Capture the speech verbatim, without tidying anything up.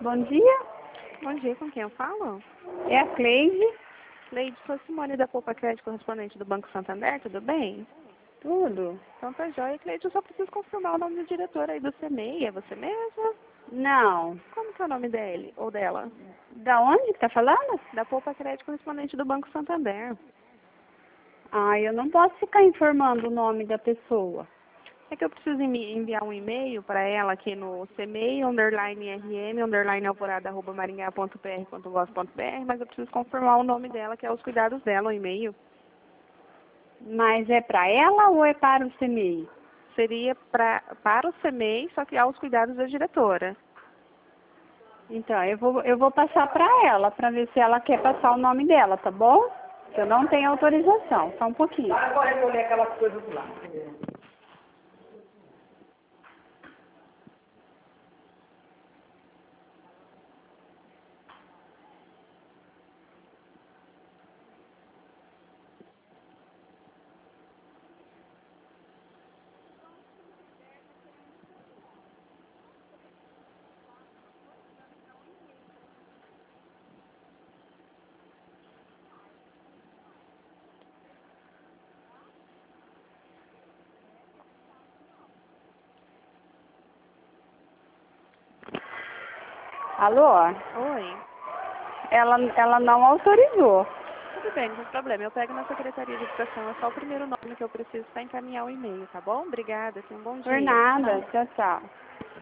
Bom dia, Bom dia, com quem eu falo? é a Cleide. Leide, sou Simone da Poupa Crédito, correspondente do Banco Santander, tudo bem? Tudo? Então tá jóia, Cleide, eu só preciso confirmar o nome do diretor aí do C M E I, é você mesma? Não. Como que é o nome dele, ou dela? Da onde que tá falando? Da Poupa Crédito, correspondente do Banco Santander. Ah, eu não posso ficar informando o nome da pessoa. É que eu preciso envi- enviar um e-mail para ela aqui no C M E I, underline R M, underline alvorada, arroba maringá ponto p r ponto gov ponto b r, mas eu preciso confirmar o nome dela, que é os cuidados dela, o e-mail. Mas é para ela ou é para o C M I? Seria pra, para o C M E I, só que aos cuidados da diretora. Então, eu vou, eu vou passar para ela, para ver se ela quer passar o nome dela, tá bom? Eu não tenho autorização, só um pouquinho. Agora eu vou ler aquelas coisas do lado. Alô? Oi. Ela, ela não autorizou. Tudo bem, não tem problema. Eu pego na Secretaria de Educação, é só o primeiro nome que eu preciso para encaminhar o e-mail, tá bom? Obrigada, tenha um bom dia. Por nada. Tchau, tchau.